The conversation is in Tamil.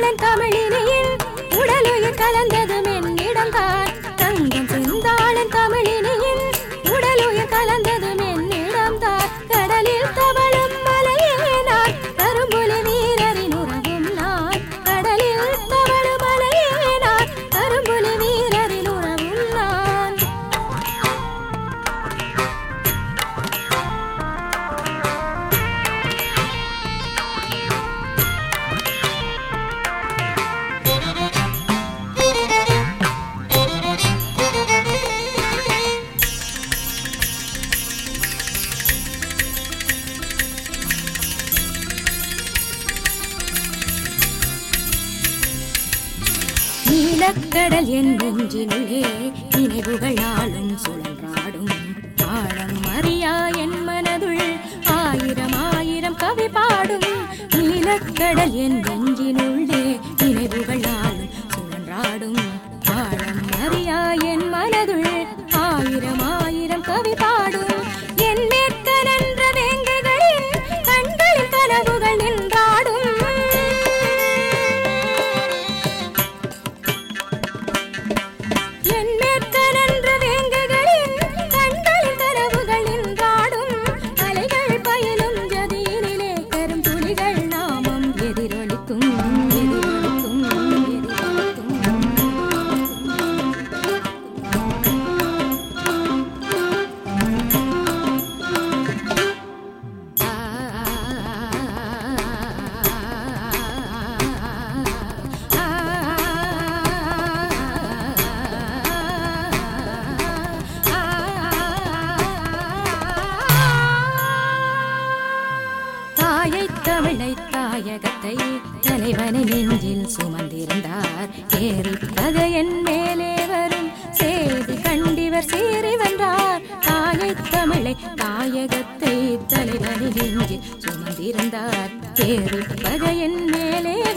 சிந்தாளன் தமிழினியில் உடலுயிர் கலந்ததும் என்னிடம்தான். தங்கம் சிந்தாளன் தமிழினியில் உடலுயிர் கலந்ததும் என்னிடம்தான். கடலில் தவழும் மலையே நான், கரும்புலி வீரரின் உறவும் நான். கடலில் தவழும் மலையே நான், கரும்புலி வீரரின் உறவும் நான். நீலக்கடல் என் நெஞ்சினுள்ளே நினைவுகளாலும் சுழன்றாடும். ஆழம் அறியா என் மனதுள் ஆயிரம் ஆயிரம் கவி பாடும். நீலக்கடல் என் நெஞ்சினுள்ளே நினைவுகளாலும் சுழன்றாடும். ஆழம் அறியா என் மனதுள் ஆயிரம் ஆயிரம் கவி பாடும். என் மேற்கனன்ற வேங்கைகளின் கண்களில் கனவுகள் நின்றாடும். தமிழை தாயகத்தை தலைவனை நெஞ்சில் சுமந்திருந்தார். ஏறி பகையன் மேலே வரும் செய்தி கண்டிவர் சீறி வென்றார். தாயை தமிழை தாயகத்தை தலைவனை நெஞ்சில் சுமந்திருந்தார். ஏறி பகையன் மேலே